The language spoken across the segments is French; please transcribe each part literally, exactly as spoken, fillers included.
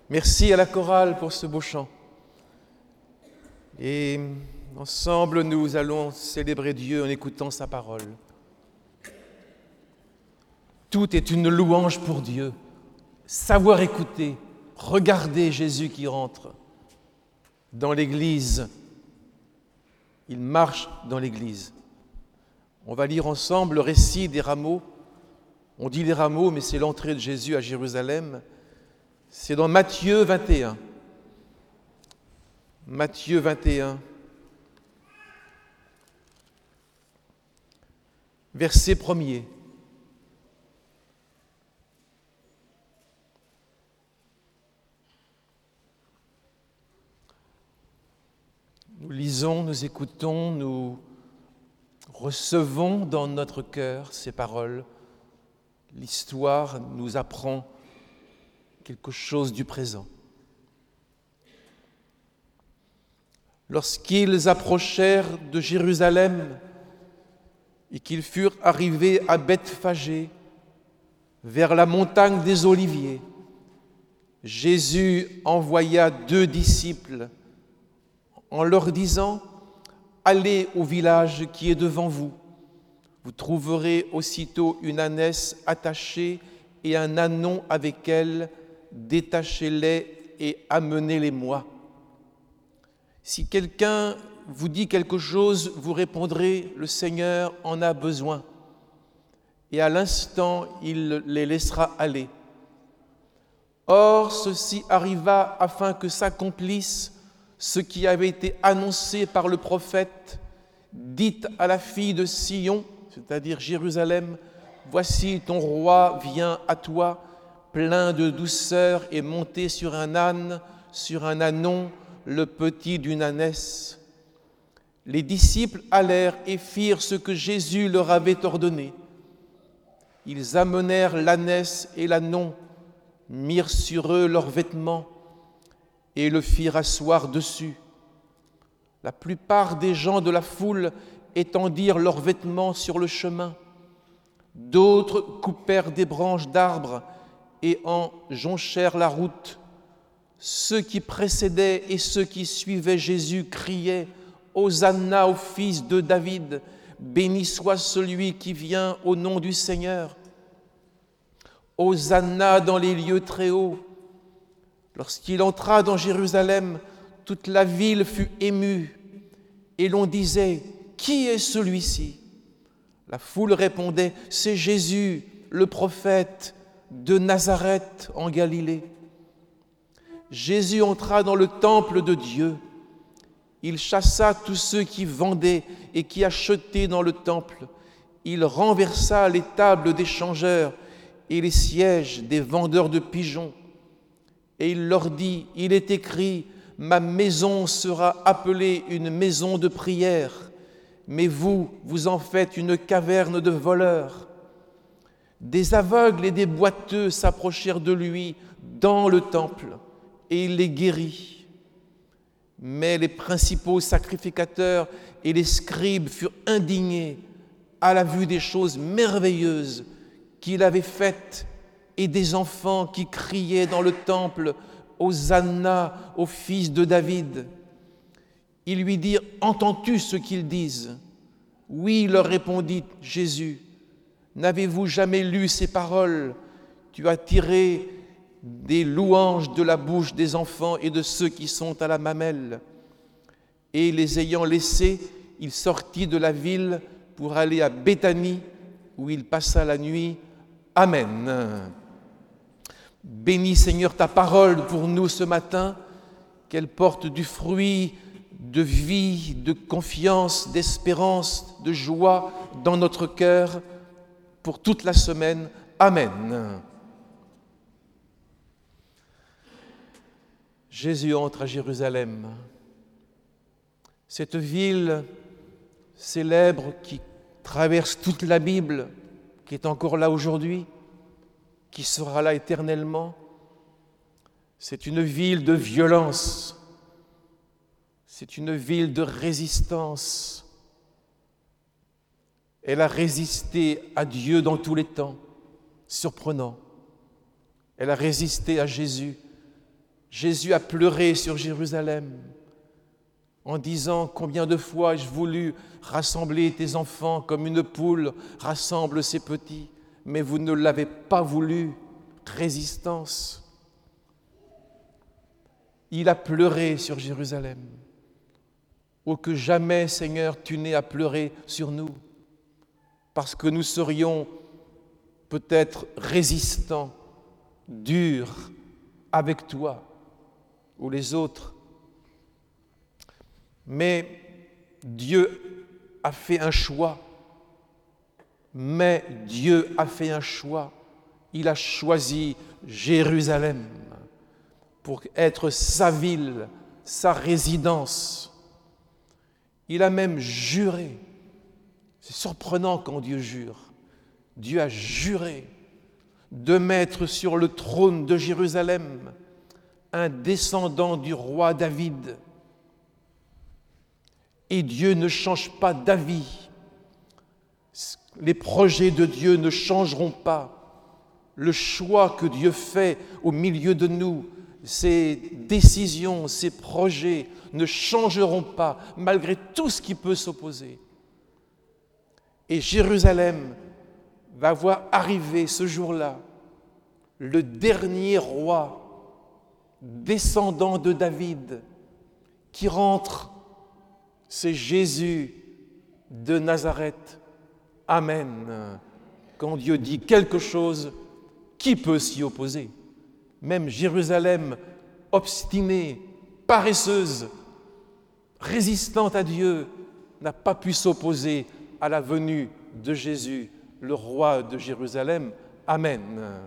Merci à la chorale pour ce beau chant. Et ensemble, nous allons célébrer Dieu en écoutant sa parole. Tout est une louange pour Dieu. Savoir écouter, regarder Jésus qui rentre dans l'Église. Il marche dans l'Église. On va lire ensemble le récit des rameaux. On dit les rameaux, mais c'est l'entrée de Jésus à Jérusalem. C'est dans Matthieu vingt et un. Matthieu vingt et un. Verset premier. Nous lisons, nous écoutons, nous recevons dans notre cœur ces paroles. L'histoire nous apprend quelque chose du présent. Lorsqu'ils approchèrent de Jérusalem et qu'ils furent arrivés à Bethphagée, vers la montagne des Oliviers, Jésus envoya deux disciples en leur disant « Allez au village qui est devant vous. Vous trouverez aussitôt une ânesse attachée et un ânon avec elle. Détachez-les et amenez-les-moi. Si quelqu'un vous dit quelque chose, vous répondrez « Le Seigneur en a besoin ». Et à l'instant, il les laissera aller. Or, ceci arriva afin que s'accomplisse ce qui avait été annoncé par le prophète. Dites à la fille de Sion, c'est-à-dire Jérusalem, « Voici ton roi vient à toi, plein de douceur et monté sur un âne, sur un ânon, le petit d'une ânesse. » Les disciples allèrent et firent ce que Jésus leur avait ordonné. Ils amenèrent l'ânesse et l'ânon, mirent sur eux leurs vêtements et le firent asseoir dessus. La plupart des gens de la foule étendirent leurs vêtements sur le chemin. D'autres coupèrent des branches d'arbres et en jonchèrent la route. Ceux qui précédaient et ceux qui suivaient Jésus criaient « Hosanna au fils de David, béni soit celui qui vient au nom du Seigneur. Hosanna dans les lieux très hauts. » Lorsqu'il entra dans Jérusalem, toute la ville fut émue et l'on disait « Qui est celui-ci » La foule répondait « C'est Jésus, le prophète de Nazareth en Galilée. » Jésus entra dans le temple de Dieu. Il chassa tous ceux qui vendaient et qui achetaient dans le temple. Il renversa les tables des changeurs et les sièges des vendeurs de pigeons. Et il leur dit, il est écrit, « Ma maison sera appelée une maison de prière, mais vous, vous en faites une caverne de voleurs. » Des aveugles et des boiteux s'approchèrent de lui dans le temple, et il les guérit. Mais les principaux sacrificateurs et les scribes furent indignés à la vue des choses merveilleuses qu'il avait faites et des enfants qui criaient dans le temple « Hosanna au fils de David ». Ils lui dirent « Entends-tu ce qu'ils disent ?» « Oui, leur répondit Jésus. N'avez-vous jamais lu ces paroles ? Tu as tiré des louanges de la bouche des enfants et de ceux qui sont à la mamelle. » Et les ayant laissés, il sortit de la ville pour aller à Béthanie, où il passa la nuit. Amen. Bénis Seigneur ta parole pour nous ce matin, qu'elle porte du fruit de vie, de confiance, d'espérance, de joie dans notre cœur pour toute la semaine. Amen. Jésus entre à Jérusalem. Cette ville célèbre qui traverse toute la Bible, qui est encore là aujourd'hui, qui sera là éternellement, c'est une ville de violence, c'est une ville de résistance. Elle a résisté à Dieu dans tous les temps, surprenant. Elle a résisté à Jésus Jésus a pleuré sur Jérusalem en disant « Combien de fois ai-je voulu rassembler tes enfants comme une poule rassemble ses petits, mais vous ne l'avez pas voulu. » Résistance. Il a pleuré sur Jérusalem. Oh, que jamais, Seigneur, tu n'aies à pleurer sur nous, parce que nous serions peut-être résistants, durs avec toi ou les autres. Mais Dieu a fait un choix. Mais Dieu a fait un choix. Il a choisi Jérusalem pour être sa ville, sa résidence. Il a même juré. C'est surprenant quand Dieu jure. Dieu a juré de mettre sur le trône de Jérusalem un descendant du roi David. Et Dieu ne change pas d'avis. Les projets de Dieu ne changeront pas. Le choix que Dieu fait au milieu de nous, ses décisions, ses projets ne changeront pas malgré tout ce qui peut s'opposer. Et Jérusalem va voir arriver ce jour-là le dernier roi descendant de David qui rentre, c'est Jésus de Nazareth. Amen. Quand Dieu dit quelque chose, qui peut s'y opposer? Même Jérusalem, obstinée, paresseuse, résistante à Dieu, n'a pas pu s'opposer à la venue de Jésus, le roi de Jérusalem. Amen.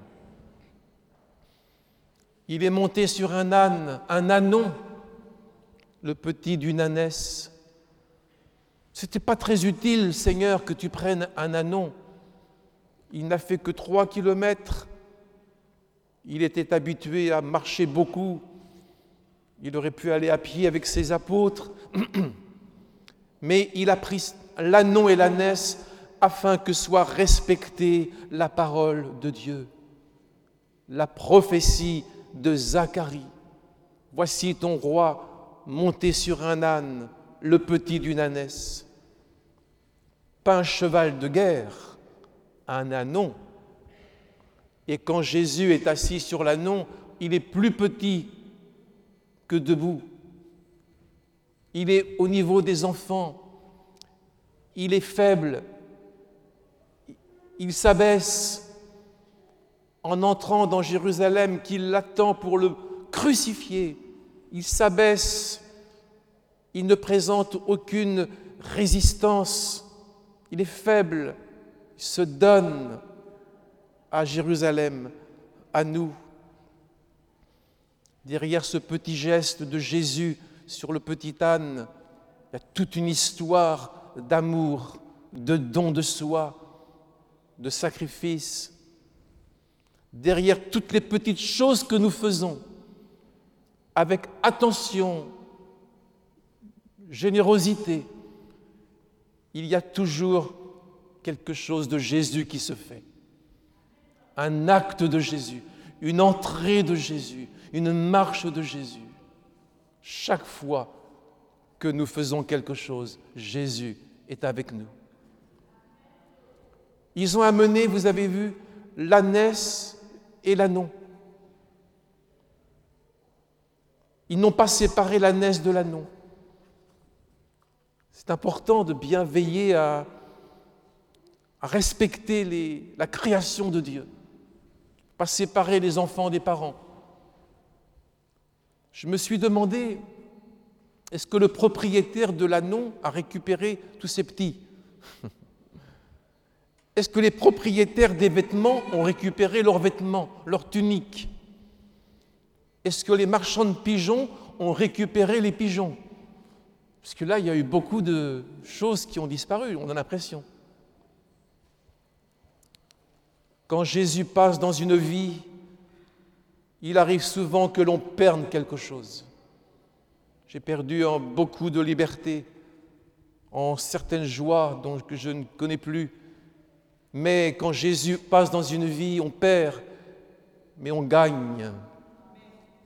Il est monté sur un âne, un ânon, le petit d'une ânesse. Ce n'était pas très utile, Seigneur, que tu prennes un ânon. Il n'a fait que trois kilomètres. Il était habitué à marcher beaucoup. Il aurait pu aller à pied avec ses apôtres. Mais il a pris l'ânon et l'ânesse afin que soit respectée la parole de Dieu. La prophétie de Zacharie. Voici ton roi monté sur un âne, le petit d'une ânesse. Pas un cheval de guerre, un ânon. Et quand Jésus est assis sur l'ânon, il est plus petit que debout. Il est au niveau des enfants. Il est faible. Il s'abaisse en entrant dans Jérusalem qui l'attend pour le crucifier. Il s'abaisse. Il ne présente aucune résistance. Il est faible. Il se donne à Jérusalem, à nous. Derrière ce petit geste de Jésus sur le petit âne, il y a toute une histoire d'amour, de don de soi, de sacrifice. Derrière toutes les petites choses que nous faisons, avec attention, générosité, il y a toujours quelque chose de Jésus qui se fait. Un acte de Jésus, une entrée de Jésus, une marche de Jésus. Chaque fois que nous faisons quelque chose, Jésus est avec nous. Ils ont amené, vous avez vu, l'ânesse et l'ânon. Ils n'ont pas séparé l'ânesse de l'ânon. C'est important de bien veiller à, à respecter les, la création de Dieu. Pas séparer les enfants des parents. Je me suis demandé, est-ce que le propriétaire de l'ânon a récupéré tous ces petits? Est-ce que les propriétaires des vêtements ont récupéré leurs vêtements, leurs tuniques? Est-ce que les marchands de pigeons ont récupéré les pigeons? Parce que là, il y a eu beaucoup de choses qui ont disparu, on a l'impression. Quand Jésus passe dans une vie, il arrive souvent que l'on perde quelque chose. J'ai perdu en beaucoup de liberté, en certaines joies dont que je ne connais plus. Mais quand Jésus passe dans une vie, on perd, mais on gagne.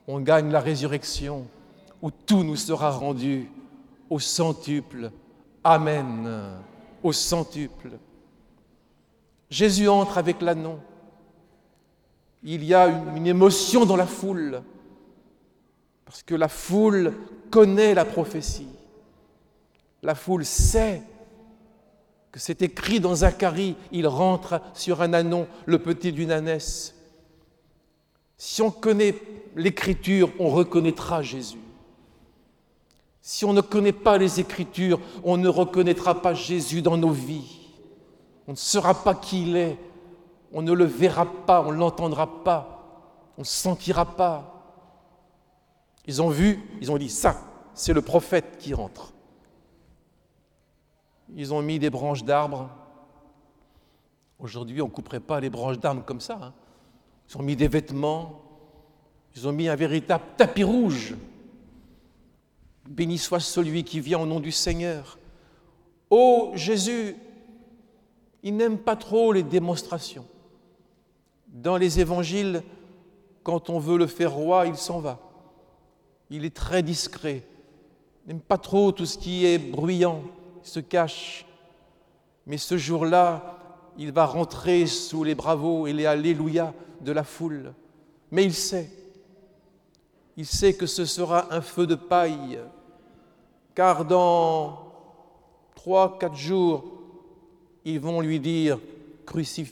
on gagne la résurrection où tout nous sera rendu au centuple. Amen. Au centuple. Jésus entre avec l'ânon. Il y a une, une émotion dans la foule, parce que la foule connaît la prophétie. La foule sait que c'est écrit dans Zacharie, il rentre sur un ânon, le petit d'une ânesse. Si on connaît l'Écriture, on reconnaîtra Jésus. Si on ne connaît pas les Écritures, on ne reconnaîtra pas Jésus dans nos vies. On ne saura pas qui il est, on ne le verra pas, on ne l'entendra pas, on ne le sentira pas. Ils ont vu, ils ont dit, ça, c'est le prophète qui rentre. Ils ont mis des branches d'arbres. Aujourd'hui, on ne couperait pas les branches d'arbres comme ça. Hein. Ils ont mis des vêtements, ils ont mis un véritable tapis rouge. Béni soit celui qui vient au nom du Seigneur. Ô Jésus, il n'aime pas trop les démonstrations. Dans les évangiles, quand on veut le faire roi, il s'en va. Il est très discret. Il n'aime pas trop tout ce qui est bruyant. Il se cache. Mais ce jour-là, il va rentrer sous les bravos et les alléluia de la foule. Mais il sait. Il sait que ce sera un feu de paille, car dans trois, quatre jours, ils vont lui dire « crucifie-le ».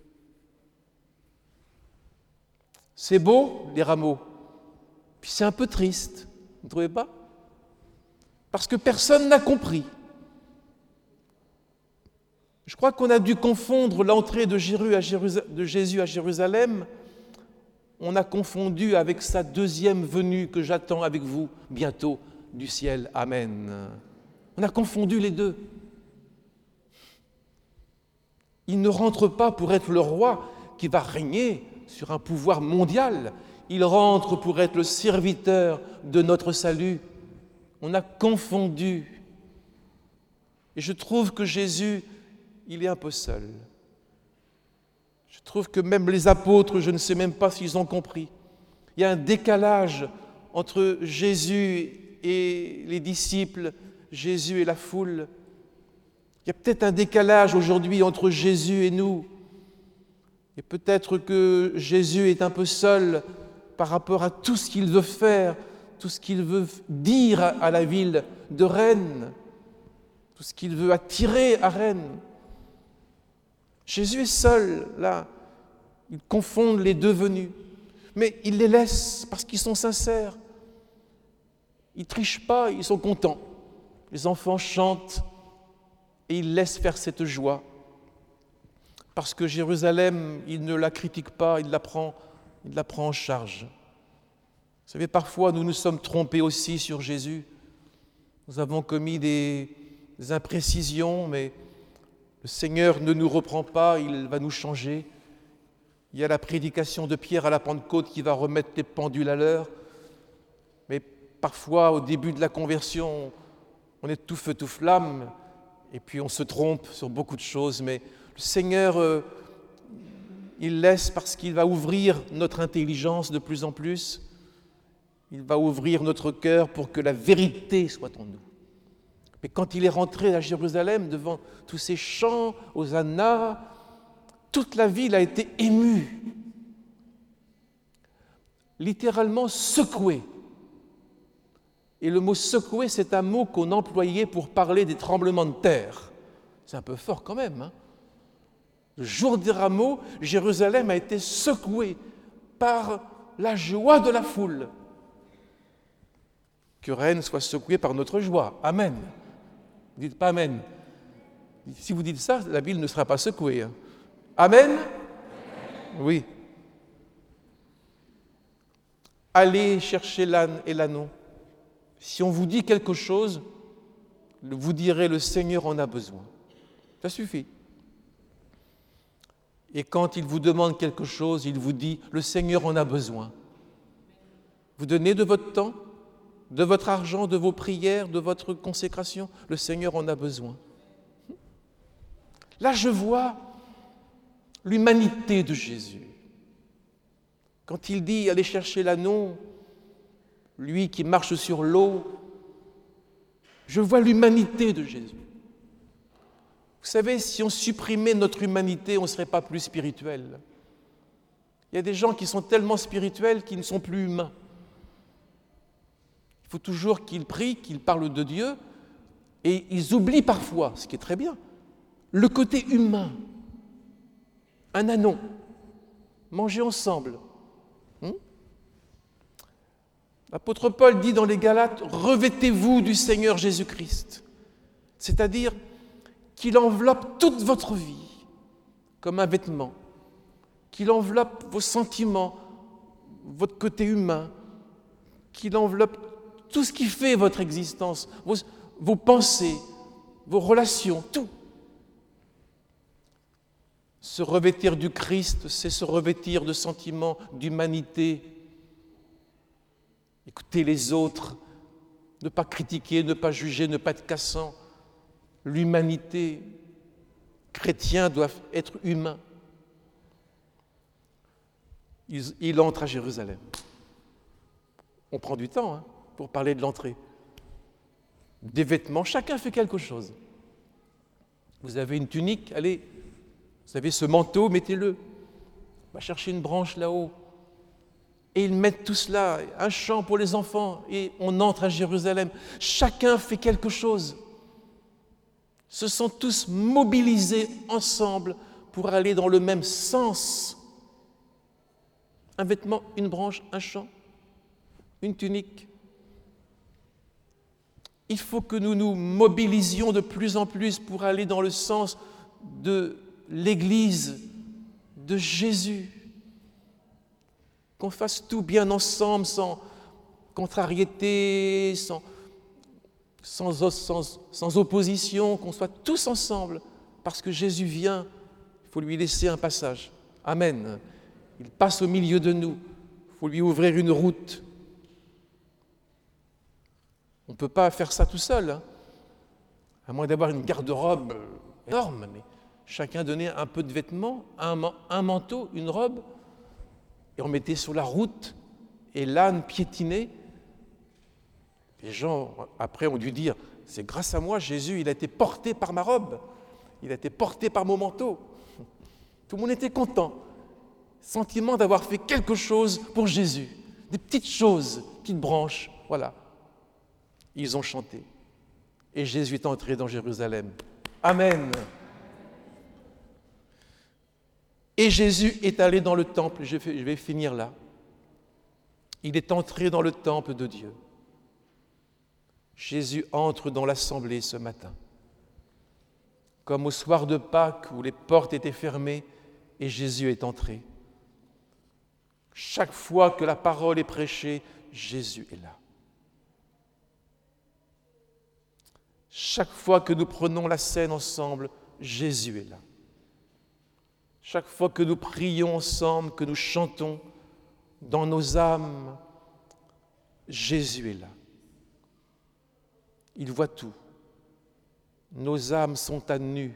C'est beau, les rameaux, puis c'est un peu triste, vous ne trouvez pas? Parce que personne n'a compris. Je crois qu'on a dû confondre l'entrée de Jésus à Jérusalem, on a confondu avec sa deuxième venue que j'attends avec vous bientôt du ciel. Amen. On a confondu les deux. Il ne rentre pas pour être le roi qui va régner sur un pouvoir mondial. Il rentre pour être le serviteur de notre salut. On a confondu. Et je trouve que Jésus, il est un peu seul. Je trouve que même les apôtres, je ne sais même pas s'ils ont compris. Il y a un décalage entre Jésus et les disciples, Jésus et la foule. Il y a peut-être un décalage aujourd'hui entre Jésus et nous. Et peut-être que Jésus est un peu seul par rapport à tout ce qu'il veut faire, tout ce qu'il veut dire à la ville de Rennes, tout ce qu'il veut attirer à Rennes. Jésus est seul, là. Ils confondent les deux venus. Mais il les laisse parce qu'ils sont sincères. Ils ne trichent pas, ils sont contents. Les enfants chantent et ils laissent faire cette joie. Parce que Jérusalem, il ne la critique pas, il la prend, il la prend en charge. Vous savez, parfois, nous nous sommes trompés aussi sur Jésus. Nous avons commis des, des imprécisions, mais le Seigneur ne nous reprend pas, il va nous changer. Il y a la prédication de Pierre à la Pentecôte qui va remettre les pendules à l'heure. Mais parfois, au début de la conversion, on est tout feu, tout flamme, et puis on se trompe sur beaucoup de choses. Mais le Seigneur, euh, il laisse parce qu'il va ouvrir notre intelligence de plus en plus. Il va ouvrir notre cœur pour que la vérité soit en nous. Mais quand il est rentré à Jérusalem, devant tous ces chants, Hosanna, toute la ville a été émue, littéralement secouée. Et le mot secoué, c'est un mot qu'on employait pour parler des tremblements de terre. C'est un peu fort quand même. Hein? Le jour des rameaux, Jérusalem a été secouée par la joie de la foule. Que Rennes soit secouée par notre joie. Amen. Vous dites pas Amen. Si vous dites ça, la ville ne sera pas secouée. Hein. Amen. Oui. Allez chercher l'âne et l'ânon. Si on vous dit quelque chose, vous direz le Seigneur en a besoin. Ça suffit. Et quand il vous demande quelque chose, il vous dit le Seigneur en a besoin. Vous donnez de votre temps, de votre argent, de vos prières, de votre consécration, le Seigneur en a besoin. Là, je vois l'humanité de Jésus. Quand il dit « allez chercher l'anneau », lui qui marche sur l'eau, je vois l'humanité de Jésus. Vous savez, si on supprimait notre humanité, on ne serait pas plus spirituel. Il y a des gens qui sont tellement spirituels qu'ils ne sont plus humains. Il faut toujours qu'ils prient, qu'ils parlent de Dieu, et ils oublient parfois, ce qui est très bien, le côté humain. Un anneau, manger ensemble. Hum? L'apôtre Paul dit dans les Galates, « Revêtez-vous du Seigneur Jésus-Christ », c'est-à-dire qu'il enveloppe toute votre vie comme un vêtement, qu'il enveloppe vos sentiments, votre côté humain, qu'il enveloppe tout ce qui fait votre existence, vos, vos pensées, vos relations, tout. Se revêtir du Christ, c'est se revêtir de sentiments d'humanité. Écouter les autres, ne pas critiquer, ne pas juger, ne pas être cassant. L'humanité, chrétiens doivent être humains. Il, il entre à Jérusalem. On prend du temps hein, pour parler de l'entrée. Des vêtements, chacun fait quelque chose. Vous avez une tunique, allez, vous avez ce manteau, mettez-le. On va chercher une branche là-haut. Et ils mettent tout cela, un chant pour les enfants, et on entre à Jérusalem. Chacun fait quelque chose. Se sont tous mobilisés ensemble pour aller dans le même sens. Un vêtement, une branche, un chant, une tunique. Il faut que nous nous mobilisions de plus en plus pour aller dans le sens de l'Église, de Jésus. Qu'on fasse tout bien ensemble, sans contrariété, sans, sans, sans, sans opposition, qu'on soit tous ensemble, parce que Jésus vient, il faut lui laisser un passage. Amen. Il passe au milieu de nous, il faut lui ouvrir une route. On ne peut pas faire ça tout seul, hein, à moins d'avoir une garde-robe énorme, mais chacun donnait un peu de vêtements, un, un manteau, une robe, et on mettait sur la route, et l'âne piétinait. Les gens, après, ont dû dire, c'est grâce à moi, Jésus, il a été porté par ma robe, il a été porté par mon manteau. Tout le monde était content. Sentiment d'avoir fait quelque chose pour Jésus. Des petites choses, petites branches, voilà. Ils ont chanté. Et Jésus est entré dans Jérusalem. Amen. Et Jésus est allé dans le temple, je vais finir là. Il est entré dans le temple de Dieu. Jésus entre dans l'assemblée ce matin. Comme au soir de Pâques où les portes étaient fermées et Jésus est entré. Chaque fois que la parole est prêchée, Jésus est là. Chaque fois que nous prenons la scène ensemble, Jésus est là. Chaque fois que nous prions ensemble, que nous chantons dans nos âmes, Jésus est là. Il voit tout. Nos âmes sont à nu.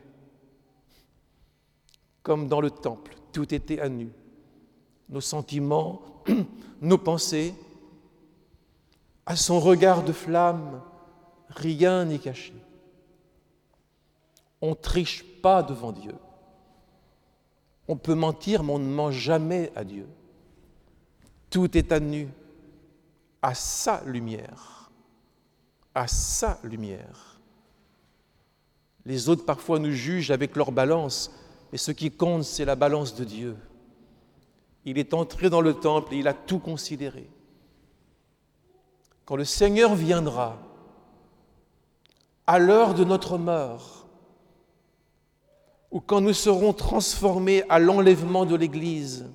Comme dans le temple, tout était à nu. Nos sentiments, nos pensées, à son regard de flamme, rien n'est caché. On ne triche pas devant Dieu. On peut mentir, mais on ne ment jamais à Dieu. Tout est à nu, à sa lumière. À sa lumière. Les autres, parfois, nous jugent avec leur balance, mais ce qui compte, c'est la balance de Dieu. Il est entré dans le temple et il a tout considéré. Quand le Seigneur viendra, à l'heure de notre mort, ou quand nous serons transformés à l'enlèvement de l'Église,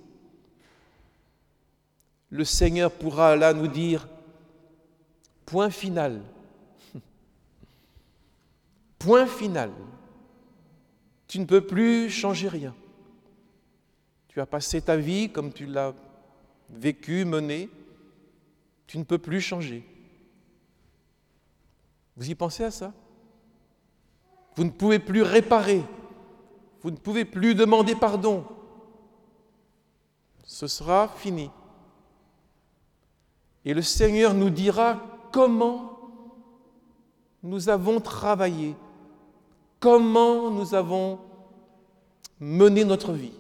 le Seigneur pourra là nous dire, point final, point final, tu ne peux plus changer rien. Tu as passé ta vie comme tu l'as vécu, mené, tu ne peux plus changer. Vous y pensez à ça? Vous ne pouvez plus réparer. Vous ne pouvez plus demander pardon. Ce sera fini. Et le Seigneur nous dira comment nous avons travaillé, comment nous avons mené notre vie.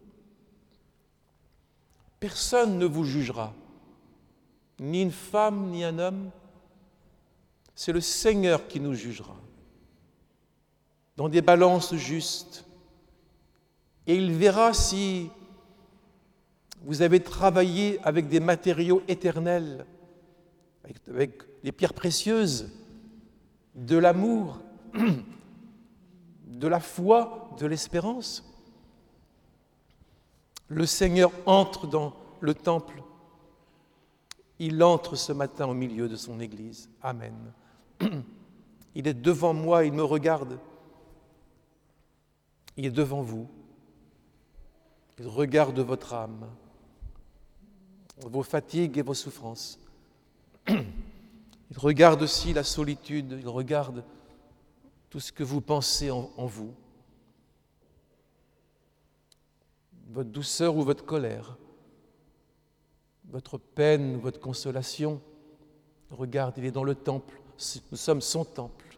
Personne ne vous jugera, ni une femme, ni un homme. C'est le Seigneur qui nous jugera, dans des balances justes. Et il verra si vous avez travaillé avec des matériaux éternels, avec, avec les pierres précieuses, de l'amour, de la foi, de l'espérance. Le Seigneur entre dans le temple. Il entre ce matin au milieu de son Église. Amen. Il est devant moi, il me regarde. Il est devant vous. Il regarde votre âme, vos fatigues et vos souffrances. Il regarde aussi la solitude, il regarde tout ce que vous pensez en, en vous, votre douceur ou votre colère, votre peine ou votre consolation. Regarde, il est dans le temple, nous sommes son temple.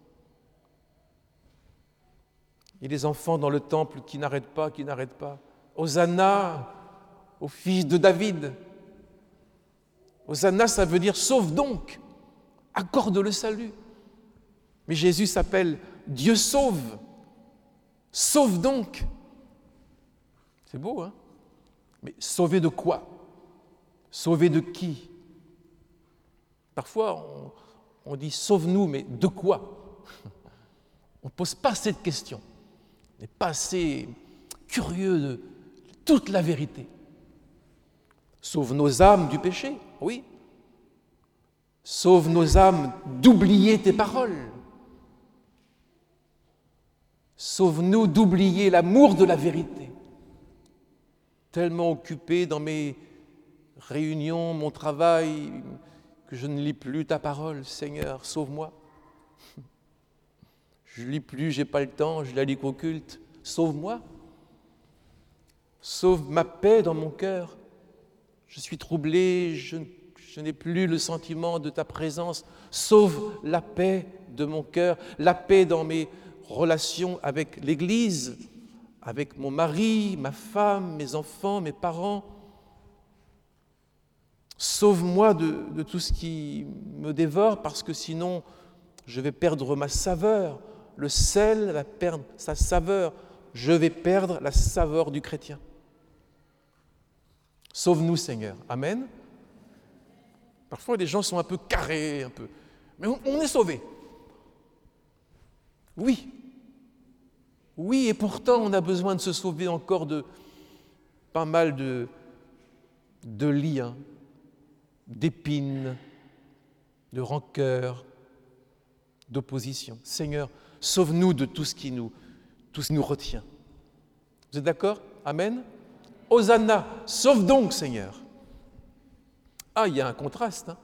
Il y a des enfants dans le temple qui n'arrêtent pas, qui n'arrêtent pas. Hosanna au fils de David. Hosanna, ça veut dire sauve donc, accorde le salut. Mais Jésus s'appelle Dieu sauve, sauve donc. C'est beau, hein? Mais sauver de quoi? Sauver de qui? Parfois, on, on dit sauve-nous, mais de quoi? On ne pose pas cette question. On n'est pas assez curieux de toute la vérité. Sauve nos âmes du péché, oui. Sauve nos âmes d'oublier tes paroles. Sauve-nous d'oublier l'amour de la vérité. Tellement occupé dans mes réunions, mon travail, que je ne lis plus ta parole. Seigneur, sauve-moi. Je ne lis plus, je n'ai pas le temps, je la lis qu'au culte. Sauve-moi. Sauve ma paix dans mon cœur. Je suis troublé, je, je n'ai plus le sentiment de ta présence. Sauve la paix de mon cœur, la paix dans mes relations avec l'Église, avec mon mari, ma femme, mes enfants, mes parents. Sauve-moi de, de tout ce qui me dévore, parce que sinon, je vais perdre ma saveur. Le sel va perdre sa saveur. Je vais perdre la saveur du chrétien. Sauve-nous, Seigneur. Amen. Parfois, les gens sont un peu carrés, un peu. Mais on, on est sauvés. Oui. Oui, et pourtant, on a besoin de se sauver encore de pas mal de, de liens, d'épines, de rancœurs, d'opposition. Seigneur, sauve-nous de tout ce qui nous, tout ce qui nous retient. Vous êtes d'accord? Amen. Hosanna, sauve donc, Seigneur. Ah, il y a un contraste hein,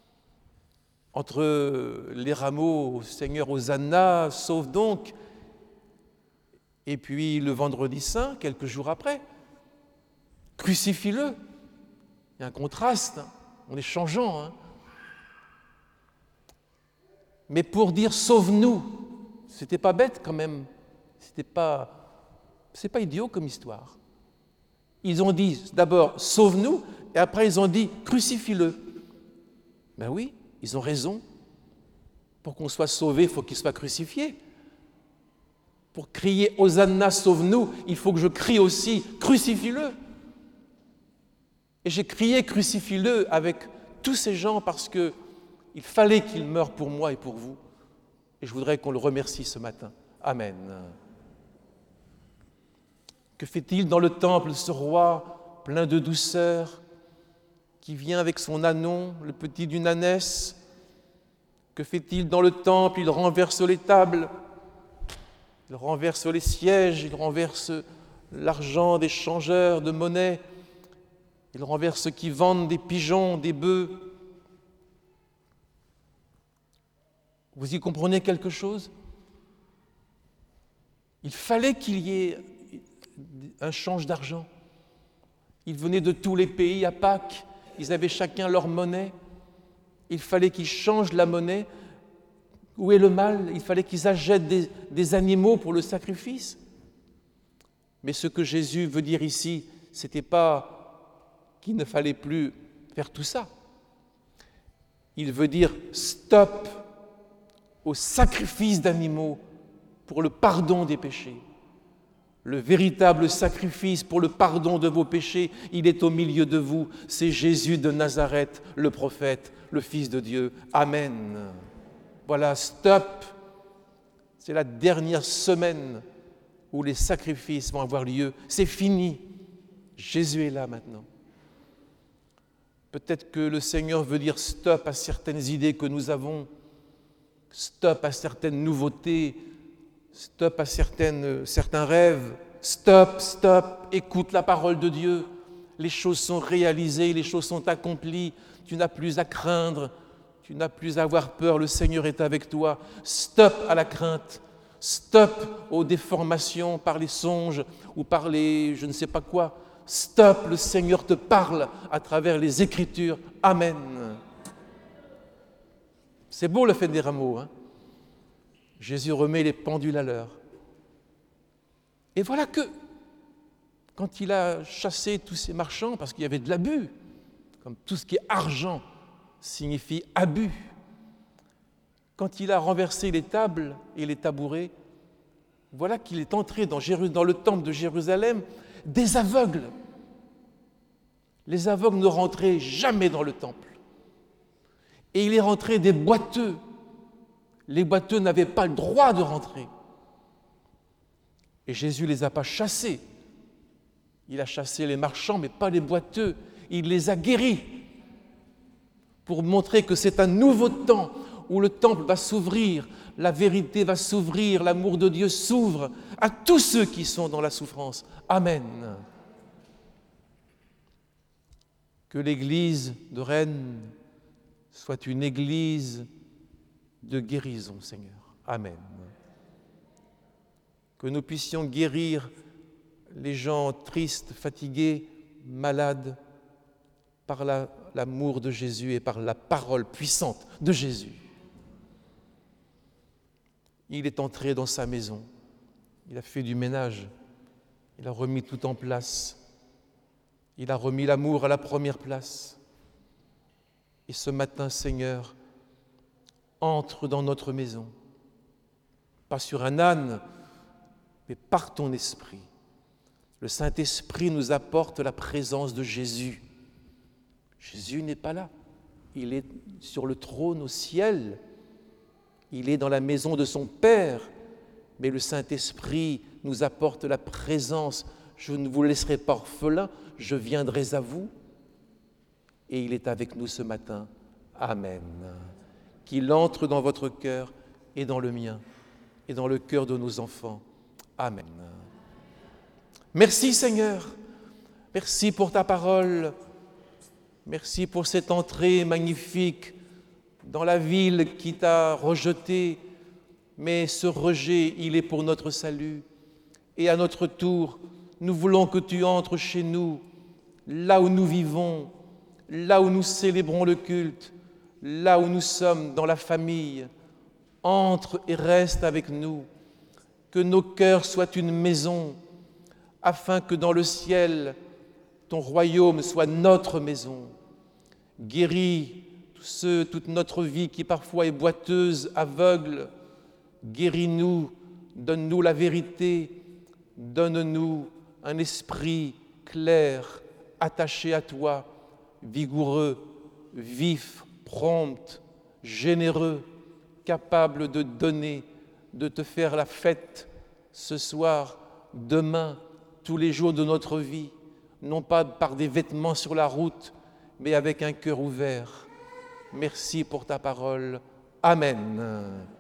entre les rameaux, Seigneur, Hosanna, sauve donc, et puis le vendredi saint, quelques jours après, crucifie-le. Il y a un contraste, hein, on est changeant. Hein. Mais pour dire sauve-nous, c'était pas bête quand même, c'était pas, c'est pas idiot comme histoire. Ils ont dit d'abord sauve-nous, et après ils ont dit crucifie-le. Ben oui, ils ont raison. Pour qu'on soit sauvé, il faut qu'il soit crucifié. Pour crier Hosanna, sauve-nous, il faut que je crie aussi crucifie-le. Et j'ai crié crucifie-le avec tous ces gens parce que il fallait qu'il meure pour moi et pour vous. Et je voudrais qu'on le remercie ce matin. Amen. Que fait-il dans le temple, ce roi plein de douceur, qui vient avec son ânon, le petit d'une ânesse? Que fait-il dans le temple? Il renverse les tables, il renverse les sièges, il renverse l'argent des changeurs de monnaie, il renverse ceux qui vendent des pigeons, des bœufs. Vous y comprenez quelque chose? Il fallait qu'il y ait un change d'argent. Ils venaient de tous les pays à Pâques, ils avaient chacun leur monnaie. Il fallait qu'ils changent la monnaie. Où est le mal? Il fallait qu'ils achètent des, des animaux pour le sacrifice. Mais ce que Jésus veut dire ici, ce n'était pas qu'il ne fallait plus faire tout ça. Il veut dire stop au sacrifice d'animaux pour le pardon des péchés. Le véritable sacrifice pour le pardon de vos péchés, il est au milieu de vous. C'est Jésus de Nazareth, le prophète, le Fils de Dieu. Amen. Voilà, stop. C'est la dernière semaine où les sacrifices vont avoir lieu. C'est fini. Jésus est là maintenant. Peut-être que le Seigneur veut dire stop à certaines idées que nous avons, stop à certaines nouveautés, stop à certaines, certains rêves. Stop, stop, écoute la parole de Dieu. Les choses sont réalisées, les choses sont accomplies. Tu n'as plus à craindre, tu n'as plus à avoir peur, le Seigneur est avec toi. Stop à la crainte, stop aux déformations par les songes ou par les je ne sais pas quoi. Stop, le Seigneur te parle à travers les Écritures. Amen. C'est beau le fait des rameaux, hein? Jésus remet les pendules à l'heure. Et voilà que, quand il a chassé tous ces marchands, parce qu'il y avait de l'abus, comme tout ce qui est argent signifie abus, quand il a renversé les tables et les tabourets, voilà qu'il est entré dans, Jéru- dans le temple de Jérusalem des aveugles. Les aveugles ne rentraient jamais dans le temple. Et il est rentré des boiteux. Les boiteux n'avaient pas le droit de rentrer. Et Jésus ne les a pas chassés. Il a chassé les marchands, mais pas les boiteux. Il les a guéris pour montrer que c'est un nouveau temps où le temple va s'ouvrir, la vérité va s'ouvrir, l'amour de Dieu s'ouvre à tous ceux qui sont dans la souffrance. Amen. Que l'Église de Rennes soit une Église de guérison, Seigneur. Amen. Que nous puissions guérir les gens tristes, fatigués, malades, par la, l'amour de Jésus et par la parole puissante de Jésus. Il est entré dans sa maison, il a fait du ménage, il a remis tout en place, il a remis l'amour à la première place. Et ce matin, Seigneur, entre dans notre maison, pas sur un âne, mais par ton esprit. Le Saint-Esprit nous apporte la présence de Jésus. Jésus n'est pas là, il est sur le trône au ciel, il est dans la maison de son Père, mais le Saint-Esprit nous apporte la présence. Je ne vous laisserai pas orphelins, je viendrai à vous. Et il est avec nous ce matin. Amen. Qu'il entre dans votre cœur et dans le mien et dans le cœur de nos enfants. Amen. Merci Seigneur, merci pour ta parole, merci pour cette entrée magnifique dans la ville qui t'a rejeté, mais ce rejet, il est pour notre salut. Et à notre tour, nous voulons que tu entres chez nous, là où nous vivons, là où nous célébrons le culte, là où nous sommes dans la famille. Entre et reste avec nous, que nos cœurs soient une maison, afin que dans le ciel, ton royaume soit notre maison. Guéris tous ceux, toute notre vie qui parfois est boiteuse, aveugle. Guéris-nous, donne-nous la vérité, donne-nous un esprit clair, attaché à toi, vigoureux, vif, prompt, généreux, capable de donner, de te faire la fête ce soir, demain, tous les jours de notre vie, non pas par des vêtements sur la route, mais avec un cœur ouvert. Merci pour ta parole. Amen.